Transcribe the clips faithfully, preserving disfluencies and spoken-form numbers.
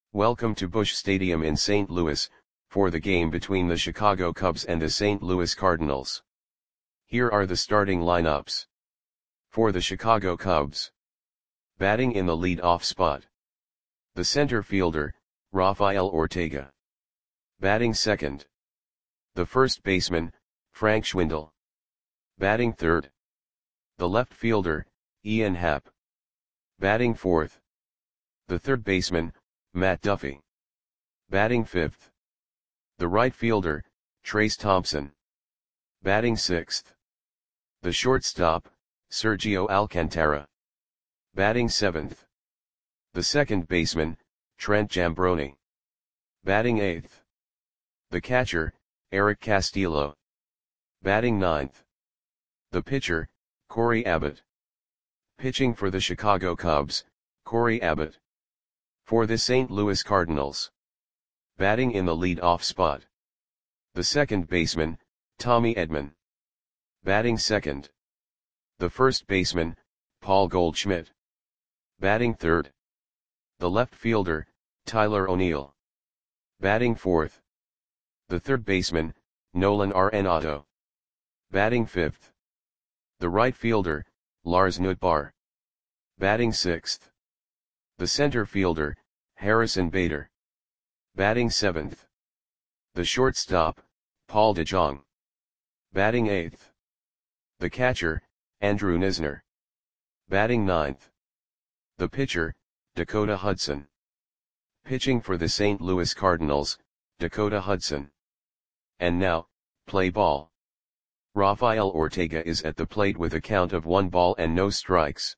Welcome to Busch Stadium in Saint Louis, for the game between the Chicago Cubs and the Saint Louis Cardinals. Here are the starting lineups. For the Chicago Cubs. Batting in the lead-off spot. The center fielder, Rafael Ortega. Batting second. The first baseman, Frank Schwindel. Batting third. The left fielder, Ian Happ. Batting fourth. The third baseman, Matt Duffy. Batting fifth. The right fielder, Trayce Thompson. Batting sixth. The shortstop, Sergio Alcantara. Batting seventh. The second baseman, Trent Jambroni. Batting eighth. The catcher, Eric Castillo. Batting ninth. The pitcher, Corey Abbott. Pitching for the Chicago Cubs, Corey Abbott. For the Saint Louis Cardinals. Batting in the lead-off spot. The second baseman, Tommy Edman. Batting second. The first baseman, Paul Goldschmidt. Batting third. The left fielder, Tyler O'Neill. Batting fourth. The third baseman, Nolan Arenado. Batting fifth. The right fielder, Lars Nootbaar. Batting sixth. The center fielder, Harrison Bader. Batting seventh. The shortstop, Paul DeJong. Batting eighth. The catcher, Andrew Knizner. Batting ninth. The pitcher, Dakota Hudson. Pitching for the Saint Louis Cardinals, Dakota Hudson. And now, play ball. Rafael Ortega is at the plate with a count of one ball and no strikes.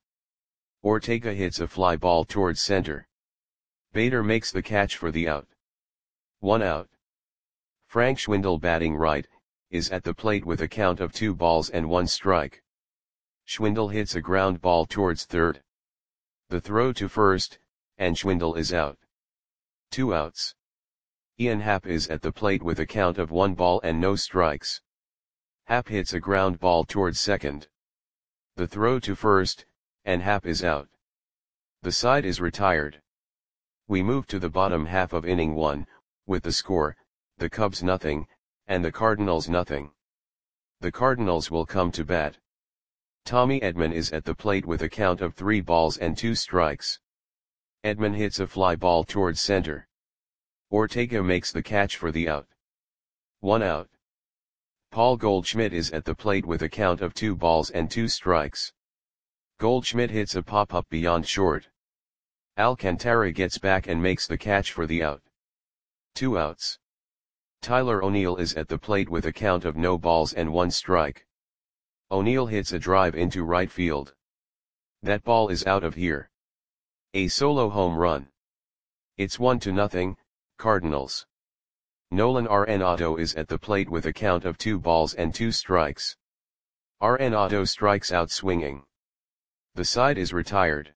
Ortega hits a fly ball towards center. Bader makes the catch for the out. One out. Frank Schwindel, batting right, is at the plate with a count of two balls and one strike. Schwindel hits a ground ball towards third. The throw to first, and Schwindel is out. Two outs. Ian Happ is at the plate with a count of one ball and no strikes. Happ hits a ground ball towards second. The throw to first, and Happ is out. The side is retired. We move to the bottom half of inning one, with the score, the Cubs nothing, and the Cardinals nothing. The Cardinals will come to bat. Tommy Edman is at the plate with a count of three balls and two strikes. Edman hits a fly ball towards center. Ortega makes the catch for the out. One out. Paul Goldschmidt is at the plate with a count of two balls and two strikes. Goldschmidt hits a pop-up beyond short. Alcantara gets back and makes the catch for the out. Two outs. Tyler O'Neill is at the plate with a count of no balls and one strike. O'Neill hits a drive into right field. That ball is out of here. A solo home run. It's one to nothing, Cardinals. Nolan Arenado is at the plate with a count of two balls and two strikes. Arenado strikes out swinging. The side is retired.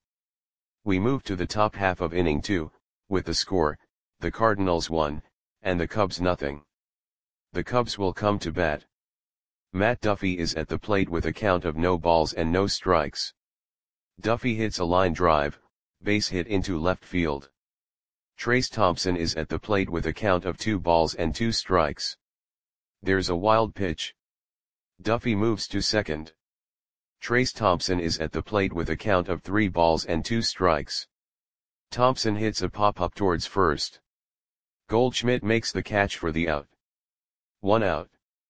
We move to the top half of inning two, with the score, the Cardinals one, and the Cubs nothing. The Cubs will come to bat. Matt Duffy is at the plate with a count of no balls and no strikes. Duffy hits a line drive, base hit into left field. Trayce Thompson is at the plate with a count of two balls and two strikes. There's a wild pitch. Duffy moves to second. Trayce Thompson is at the plate with a count of three balls and two strikes. Thompson hits a pop-up towards first. Goldschmidt makes the catch for the out. One out.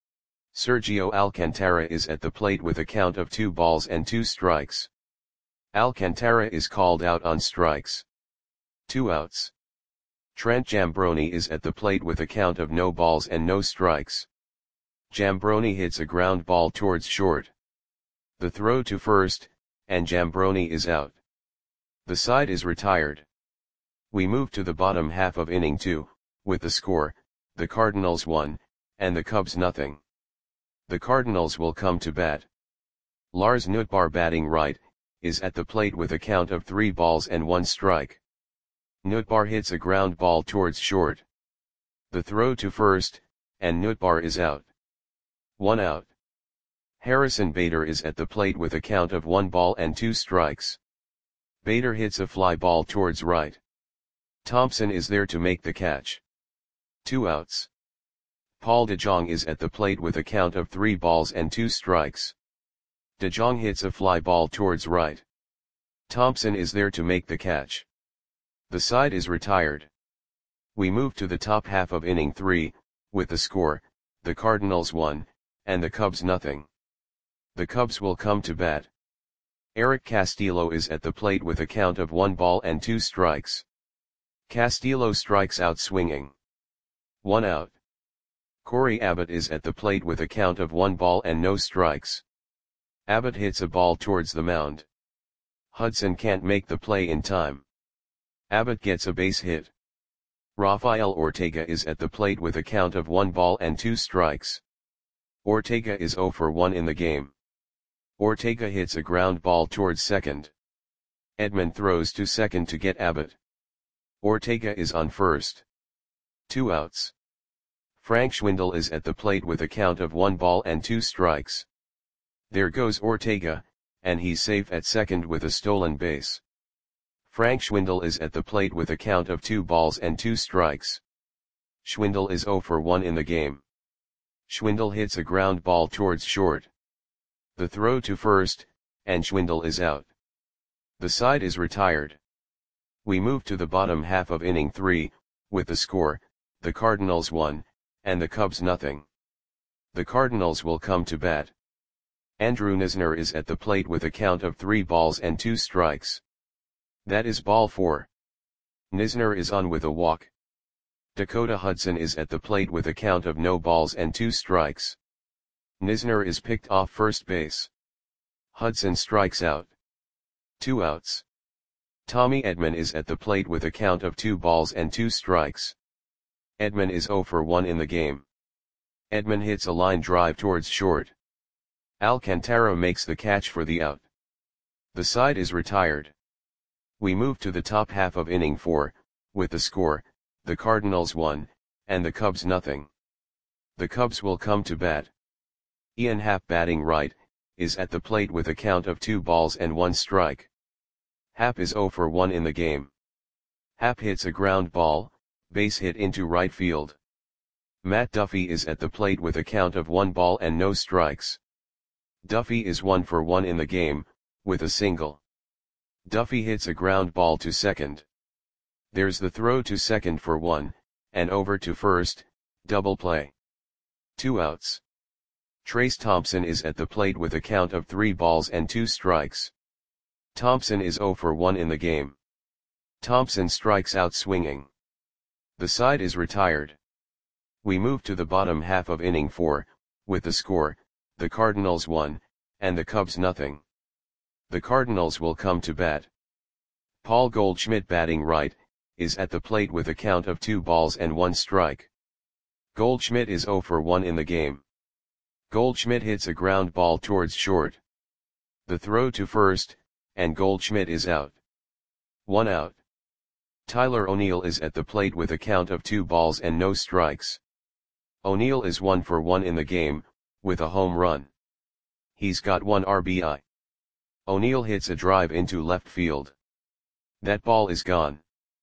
Sergio Alcantara is at the plate with a count of two balls and two strikes. Alcantara is called out on strikes. Two outs. Trent Jambroni is at the plate with a count of no balls and no strikes. Jambroni hits a ground ball towards short. The throw to first, and Jambroni is out. The side is retired. We move to the bottom half of inning two, with the score, the Cardinals one, and the Cubs nothing. The Cardinals will come to bat. Lars Nootbaar, batting right, is at the plate with a count of three balls and one strike. Nootbaar hits a ground ball towards short. The throw to first, and Nootbaar is out. One out. Harrison Bader is at the plate with a count of one ball and two strikes. Bader hits a fly ball towards right. Thompson is there to make the catch. Two outs. Paul DeJong is at the plate with a count of three balls and two strikes. DeJong hits a fly ball towards right. Thompson is there to make the catch. The side is retired. We move to the top half of inning three, with the score, the Cardinals one, and the Cubs nothing. The Cubs will come to bat. Eric Castillo is at the plate with a count of one ball and two strikes. Castillo strikes out swinging. One out. Corey Abbott is at the plate with a count of one ball and no strikes. Abbott hits a ball towards the mound. Hudson can't make the play in time. Abbott gets a base hit. Rafael Ortega is at the plate with a count of one ball and two strikes. Ortega is zero for one in the game. Ortega hits a ground ball towards second. Edman throws to second to get Abbott. Ortega is on first. Two outs. Frank Schwindel is at the plate with a count of one ball and two strikes. There goes Ortega, and he's safe at second with a stolen base. Frank Schwindel is at the plate with a count of two balls and two strikes. Schwindel is zero for one in the game. Schwindel hits a ground ball towards short. The throw to first, and Schwindel is out. The side is retired. We move to the bottom half of inning three, with the score, the Cardinals one, and the Cubs nothing. The Cardinals will come to bat. Andrew Knizner is at the plate with a count of three balls and two strikes. That is ball four. Knizner is on with a walk. Dakota Hudson is at the plate with a count of no balls and two strikes. Knizner is picked off first base. Hudson strikes out. Two outs. Tommy Edman is at the plate with a count of two balls and two strikes. Edman is zero for one in the game. Edman hits a line drive towards short. Alcantara makes the catch for the out. The side is retired. We move to the top half of inning four, with the score, the Cardinals one, and the Cubs nothing. The Cubs will come to bat. Ian Happ, batting right, is at the plate with a count of two balls and one strike. Happ is zero for one in the game. Happ hits a ground ball, base hit into right field. Matt Duffy is at the plate with a count of one ball and no strikes. Duffy is one for one in the game, with a single. Duffy hits a ground ball to second. There's the throw to second for one, and over to first, double play. Two outs. Trace Thompson is at the plate with a count of three balls and two strikes. Thompson is zero for one in the game. Thompson strikes out swinging. The side is retired. We move to the bottom half of inning four, with the score, the Cardinals one, and the Cubs nothing. The Cardinals will come to bat. Paul Goldschmidt, batting right, is at the plate with a count of two balls and one strike. Goldschmidt is zero for one in the game. Goldschmidt hits a ground ball towards short. The throw to first, and Goldschmidt is out. One out. Tyler O'Neill is at the plate with a count of two balls and no strikes. O'Neill is one for one in the game, with a home run. He's got one R B I. O'Neill hits a drive into left field. That ball is gone.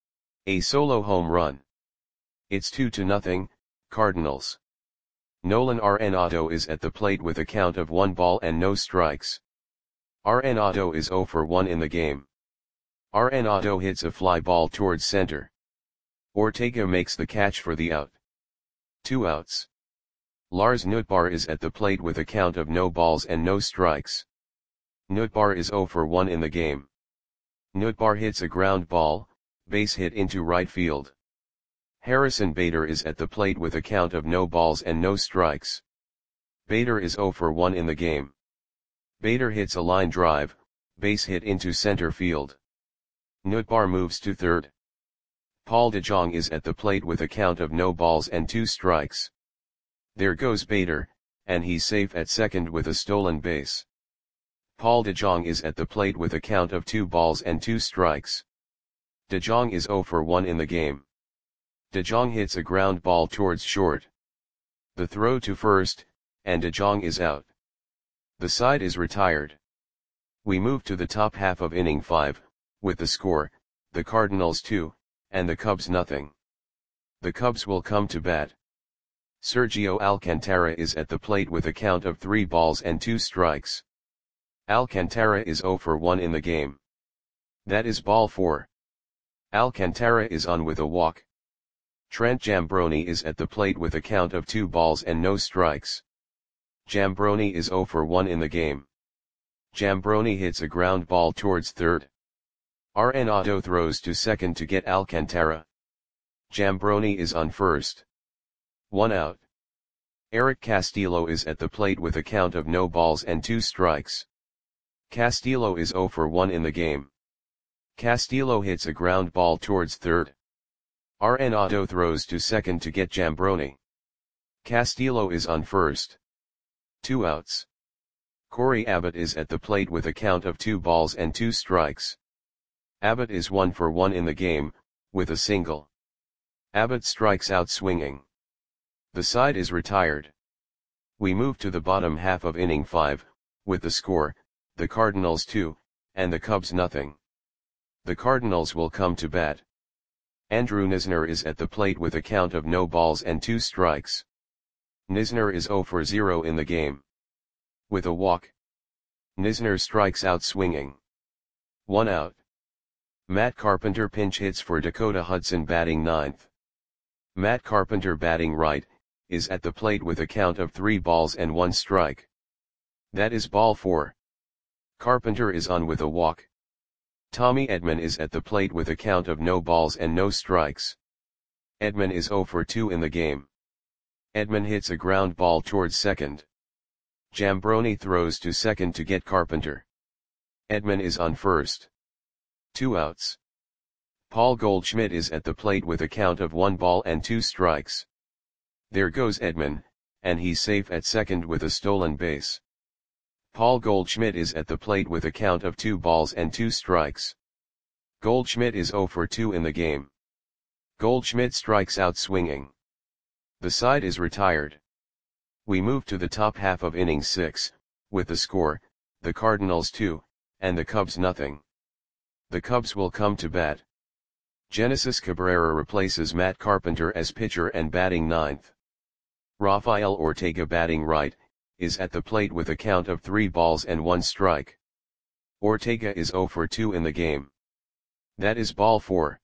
A solo home run. It's two to nothing, Cardinals. Nolan Arenado is at the plate with a count of one ball and no strikes. Arenado is zero for one in the game. Arenado hits a fly ball towards center. Ortega makes the catch for the out. Two outs. Lars Nootbaar is at the plate with a count of no balls and no strikes. Nootbaar is zero for one in the game. Nootbaar hits a ground ball, base hit into right field. Harrison Bader is at the plate with a count of no balls and no strikes. Bader is zero for one in the game. Bader hits a line drive, base hit into center field. Nootbaar moves to third. Paul DeJong is at the plate with a count of no balls and two strikes. There goes Bader, and he's safe at second with a stolen base. Paul DeJong is at the plate with a count of two balls and two strikes. DeJong is zero for one in the game. DeJong hits a ground ball towards short. The throw to first, and DeJong is out. The side is retired. We move to the top half of inning five, with the score, the Cardinals two, and the Cubs nothing. The Cubs will come to bat. Sergio Alcantara is at the plate with a count of three balls and two strikes. Alcantara is zero for one in the game. That is ball four. Alcantara is on with a walk. Trent Jambroni is at the plate with a count of two balls and no strikes. Jambroni is zero for one in the game. Jambroni hits a ground ball towards third. Arenado throws to second to get Alcantara. Jambroni is on first. One out. Eric Castillo is at the plate with a count of no balls and two strikes. Castillo is zero for one in the game. Castillo hits a ground ball towards third. Arenado throws to second to get Jambroni. Castillo is on first. Two outs. Corey Abbott is at the plate with a count of two balls and two strikes. Abbott is one for one in the game, with a single. Abbott strikes out swinging. The side is retired. We move to the bottom half of inning five, with the score, the Cardinals two, and the Cubs nothing. The Cardinals will come to bat. Andrew Knizner is at the plate with a count of no balls and two strikes. Knizner is zero for zero in the game. With a walk. Knizner strikes out swinging. One out. Matt Carpenter pinch hits for Dakota Hudson batting ninth. Matt Carpenter batting right, is at the plate with a count of three balls and one strike. That is ball four. Carpenter is on with a walk. Tommy Edman is at the plate with a count of no balls and no strikes. Edman is zero for two in the game. Edman hits a ground ball towards second. Jambroni throws to second to get Carpenter. Edman is on first. Two outs. Paul Goldschmidt is at the plate with a count of one ball and two strikes. There goes Edman, and he's safe at second with a stolen base. Paul Goldschmidt is at the plate with a count of two balls and two strikes. Goldschmidt is zero for two in the game. Goldschmidt strikes out swinging. The side is retired. We move to the top half of inning six, with the score, the Cardinals two, and the Cubs nothing. The Cubs will come to bat. Genesis Cabrera replaces Matt Carpenter as pitcher and batting ninth. Rafael Ortega batting right, is at the plate with a count of three balls and one strike. Ortega is zero for two in the game. That is ball four.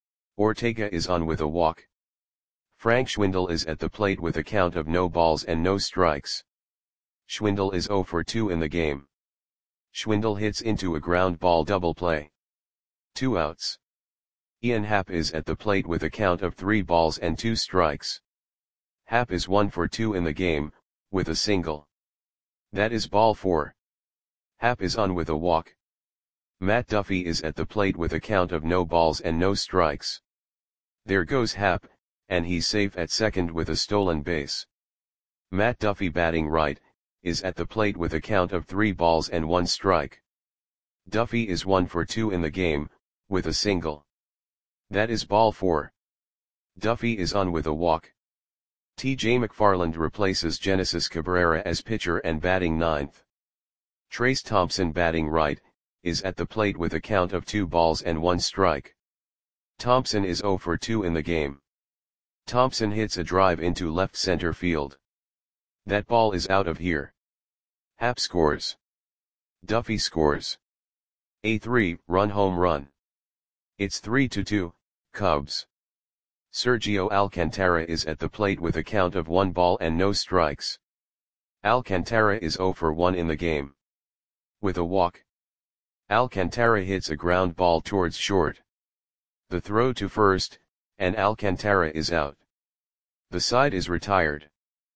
Ortega is on with a walk. Frank Schwindel is at the plate with a count of no balls and no strikes. Schwindel is zero for two in the game. Schwindel hits into a ground ball double play. Two outs. Ian Happ is at the plate with a count of three balls and two strikes. Happ is one for two in the game, with a single. That is ball four. Happ is on with a walk. Matt Duffy is at the plate with a count of no balls and no strikes. There goes Happ, and he's safe at second with a stolen base. Matt Duffy batting right, is at the plate with a count of three balls and one strike. Duffy is one for two in the game, with a single. That is ball four. Duffy is on with a walk. T J McFarland replaces Genesis Cabrera as pitcher and batting ninth. Trace Thompson batting right, is at the plate with a count of two balls and one strike. Thompson is zero for two in the game. Thompson hits a drive into left center field. That ball is out of here. Happ scores. Duffy scores. A three-run home run. It's three to two, Cubs. Sergio Alcantara is at the plate with a count of one ball and no strikes. Alcantara is zero for one in the game. With a walk. Alcantara hits a ground ball towards short. The throw to first, and Alcantara is out. The side is retired.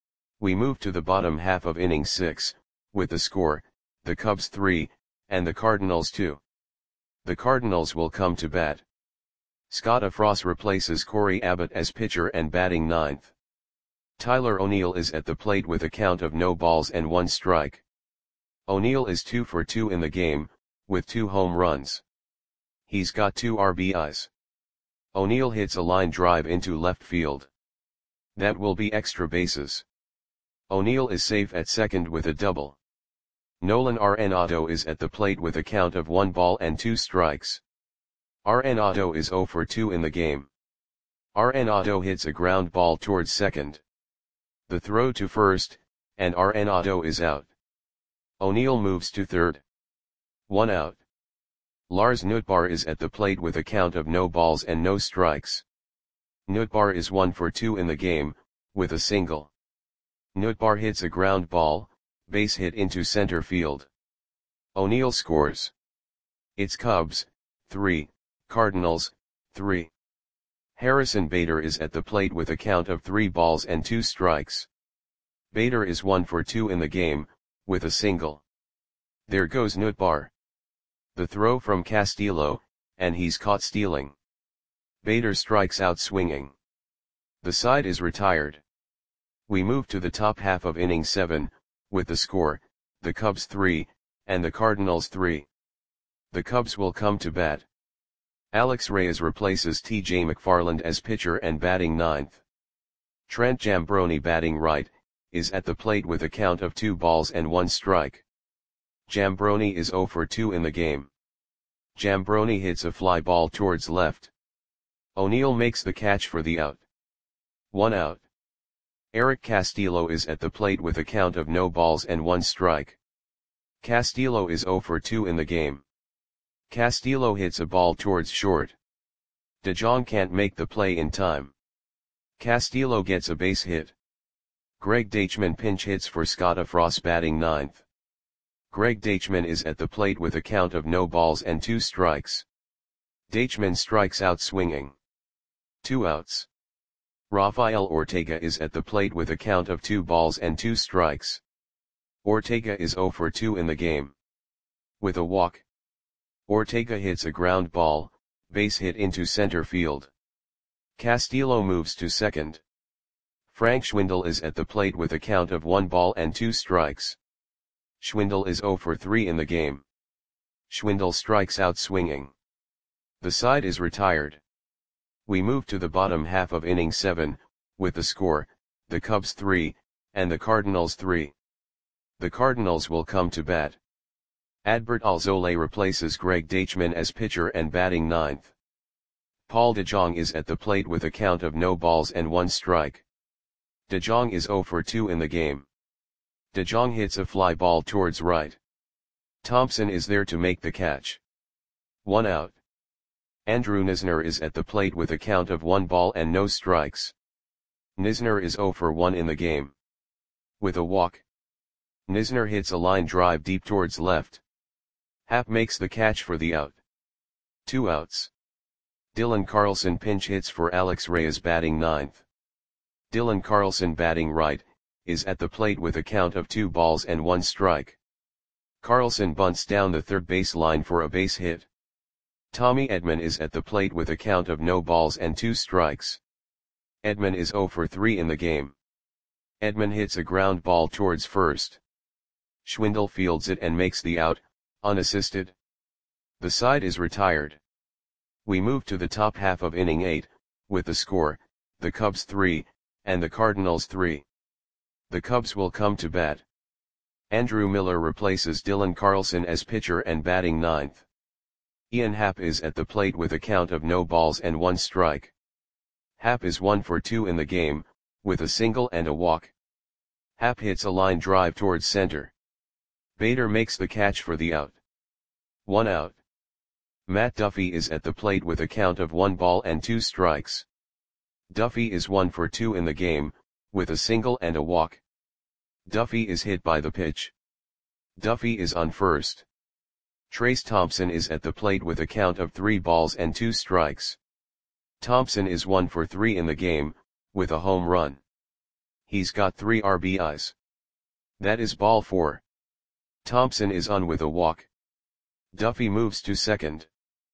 We move to the bottom half of inning six, with the score, the Cubs three, and the Cardinals two. The Cardinals will come to bat. Scott Afros replaces Corey Abbott as pitcher and batting ninth. Tyler O'Neill is at the plate with a count of no balls and one strike. O'Neill is two for two in the game, with two home runs. He's got two R B Is. O'Neill hits a line drive into left field. That will be extra bases. O'Neill is safe at second with a double. Nolan Arenado is at the plate with a count of one ball and two strikes. Arenado is zero for two in the game. Arenado hits a ground ball towards second. The throw to first, and Arenado is out. O'Neill moves to third. One out. Lars Nootbaar is at the plate with a count of no balls and no strikes. Nootbaar is one for two in the game, with a single. Nootbaar hits a ground ball, base hit into center field. O'Neill scores. It's Cubs, three, Cardinals, three. Harrison Bader is at the plate with a count of three balls and two strikes. Bader is one for two in the game, with a single. There goes Nootbaar. The throw from Castillo, and he's caught stealing. Bader strikes out swinging. The side is retired. We move to the top half of inning seven, with the score, the Cubs three, and the Cardinals three. The Cubs will come to bat. Alex Reyes replaces T J McFarland as pitcher and batting ninth. Trent Jambroni, batting right, is at the plate with a count of two balls and one strike. Jambroni is zero for two in the game. Jambroni hits a fly ball towards left. O'Neill makes the catch for the out. One out. Eric Castillo is at the plate with a count of no balls and one strike. Castillo is zero for two in the game. Castillo hits a ball towards short. DeJong can't make the play in time. Castillo gets a base hit. Greg Deichmann pinch hits for Scott Frost, batting ninth. Greg Deichmann is at the plate with a count of no balls and two strikes. Deichmann strikes out swinging. Two outs. Rafael Ortega is at the plate with a count of two balls and two strikes. Ortega is zero for two in the game. With a walk. Ortega hits a ground ball, base hit into center field. Castillo moves to second. Frank Schwindel is at the plate with a count of one ball and two strikes. Schwindel is zero for three in the game. Schwindel strikes out swinging. The side is retired. We move to the bottom half of inning seven, with the score, the Cubs three, and the Cardinals three. The Cardinals will come to bat. Adbert Alzolay replaces Greg Deichmann as pitcher and batting ninth. Paul DeJong is at the plate with a count of no balls and one strike. DeJong is zero for two in the game. DeJong hits a fly ball towards right. Thompson is there to make the catch. One out. Andrew Knizner is at the plate with a count of one ball and no strikes. Knizner is zero for one in the game. With a walk. Knizner hits a line drive deep towards left. Happ makes the catch for the out. Two outs. Dylan Carlson pinch hits for Alex Reyes, batting ninth. Dylan Carlson, batting right, is at the plate with a count of two balls and one strike. Carlson bunts down the third base line for a base hit. Tommy Edman is at the plate with a count of no balls and two strikes. Edman is zero for three in the game. Edman hits a ground ball towards first. Schwindel fields it and makes the out, unassisted. The side is retired. We move to the top half of inning eight, with the score, the Cubs three, and the Cardinals three. The Cubs will come to bat. Andrew Miller replaces Dylan Carlson as pitcher and batting ninth. Ian Happ is at the plate with a count of no balls and one strike. Happ is one for two in the game, with a single and a walk. Happ hits a line drive towards center. Bader makes the catch for the out. One out. Matt Duffy is at the plate with a count of one ball and two strikes. Duffy is one for two in the game, with a single and a walk. Duffy is hit by the pitch. Duffy is on first. Trace Thompson is at the plate with a count of three balls and two strikes. Thompson is one for three in the game, with a home run. He's got three R B Is. That is ball four. Thompson is on with a walk. Duffy moves to second.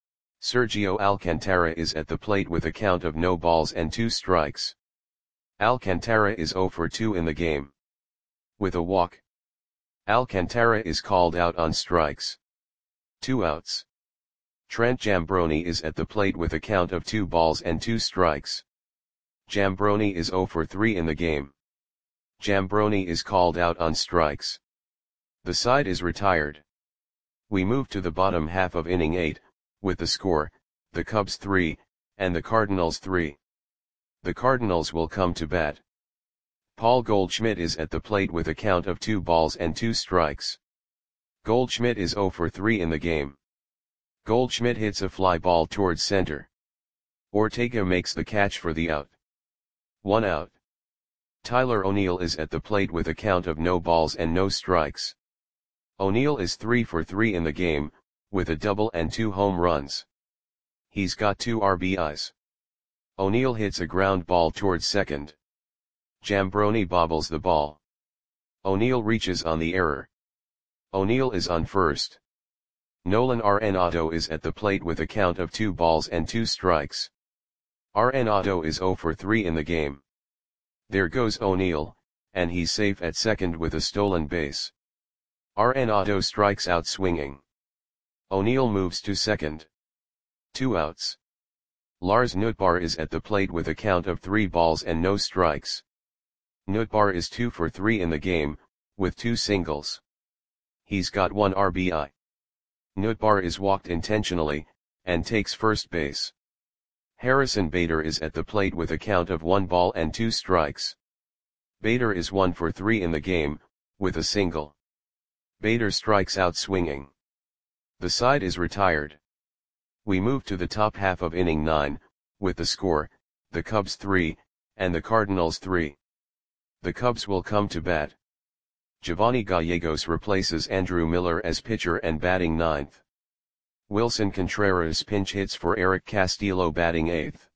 Sergio Alcantara is at the plate with a count of no balls and two strikes. Alcantara is zero for two in the game. With a walk. Alcantara is called out on strikes. Two outs. Trent Jambroni is at the plate with a count of two balls and two strikes. Jambroni is zero for three in the game. Jambroni is called out on strikes. The side is retired. We move to the bottom half of inning eight, with the score, the Cubs three, and the Cardinals three. The Cardinals will come to bat. Paul Goldschmidt is at the plate with a count of two balls and two strikes. Goldschmidt is zero for three in the game. Goldschmidt hits a fly ball towards center. Ortega makes the catch for the out. One out. Tyler O'Neill is at the plate with a count of no balls and no strikes. O'Neill is three for three in the game, with a double and two home runs. He's got two R B Is. O'Neill hits a ground ball towards second. Jambroni bobbles the ball. O'Neill reaches on the error. O'Neill is on first. Nolan Arenado is at the plate with a count of two balls and two strikes. Arenado is zero for three in the game. There goes O'Neill, and he's safe at second with a stolen base. Arenado strikes out swinging. O'Neill moves to second. Two outs. Lars Nootbaar is at the plate with a count of three balls and no strikes. Nootbaar is two for three in the game, with two singles. He's got one R B I. Nootbaar is walked intentionally, and takes first base. Harrison Bader is at the plate with a count of one ball and two strikes. Bader is one for three in the game, with a single. Bader strikes out swinging. The side is retired. We move to the top half of inning nine, with the score, the Cubs three, and the Cardinals three. The Cubs will come to bat. Giovanni Gallegos replaces Andrew Miller as pitcher and batting ninth. Wilson Contreras pinch hits for Eric Castillo batting eighth.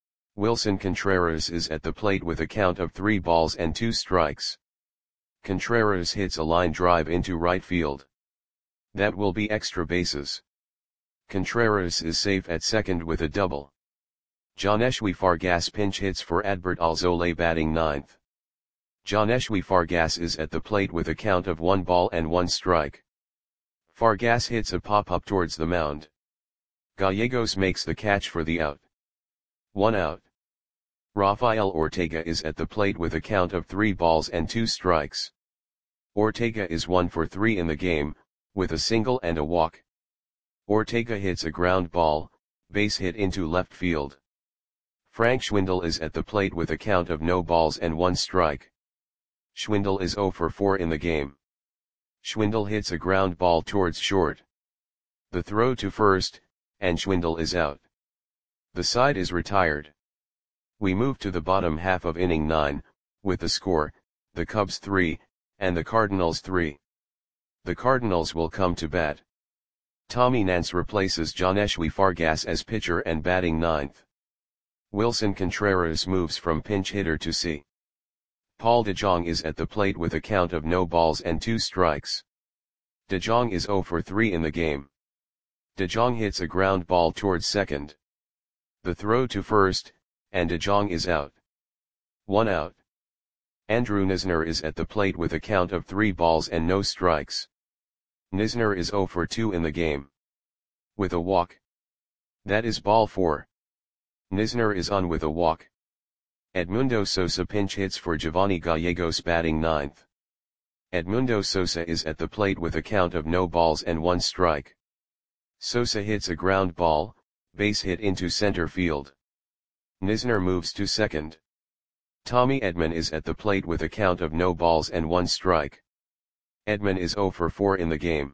Wilson Contreras is at the plate with a count of three balls and two strikes. Contreras hits a line drive into right field. That will be extra bases. Contreras is safe at second with a double. Johneshwy Fargas pinch hits for Adbert Alzolay batting ninth. Johneshwy Fargas is at the plate with a count of one ball and one strike. Fargas hits a pop-up towards the mound. Gallegos makes the catch for the out. One out. Rafael Ortega is at the plate with a count of three balls and two strikes. Ortega is one for three in the game, with a single and a walk. Ortega hits a ground ball, base hit into left field. Frank Schwindel is at the plate with a count of no balls and one strike. Schwindel is zero for four in the game. Schwindel hits a ground ball towards short. The throw to first, and Schwindel is out. The side is retired. We move to the bottom half of inning nine, with the score, the Cubs three, and the Cardinals three. The Cardinals will come to bat. Tommy Nance replaces Johneshwy Fargas as pitcher and batting ninth. Wilson Contreras moves from pinch hitter to C. Paul DeJong is at the plate with a count of no balls and two strikes. DeJong is zero for three in the game. DeJong hits a ground ball towards second. The throw to first, and DeJong is out. One out. Andrew Knizner is at the plate with a count of three balls and no strikes. Knizner is zero for two in the game. With a walk. That is ball four. Knizner is on with a walk. Edmundo Sosa pinch hits for Giovanni Gallegos batting ninth. Edmundo Sosa is at the plate with a count of no balls and one strike. Sosa hits a ground ball, base hit into center field. Knizner moves to second. Tommy Edman is at the plate with a count of no balls and one strike. Edman is zero for four in the game.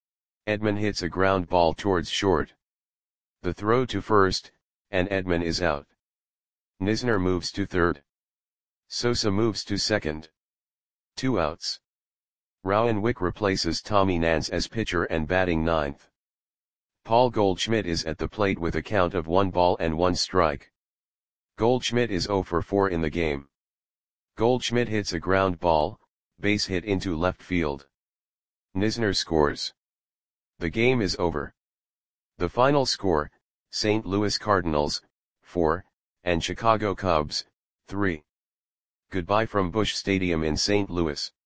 Edman hits a ground ball towards short. The throw to first, and Edman is out. Knizner moves to third. Sosa moves to second. Two outs. Rowan Wick replaces Tommy Nance as pitcher and batting ninth. Paul Goldschmidt is at the plate with a count of one ball and one strike. Goldschmidt is zero for four in the game. Goldschmidt hits a ground ball, base hit into left field. Knizner scores. The game is over. The final score, Saint Louis Cardinals, four, and Chicago Cubs, three. Goodbye from Busch Stadium in Saint Louis.